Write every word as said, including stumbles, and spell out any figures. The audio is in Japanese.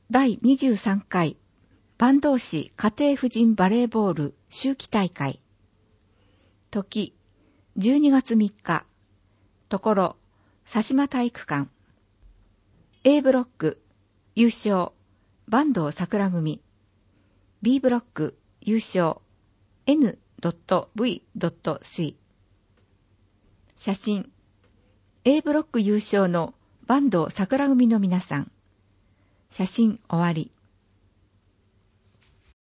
だいにじゅうさんかい坂東市家庭婦人バレーボール秋季大会。時、じゅうにがつみっか。ところ、佐島体育館。A ブロック、優勝、坂東桜組。B ブロック、優勝、エヌブイシー。写真、A ブロック優勝の坂東桜組の皆さん。写真終わり。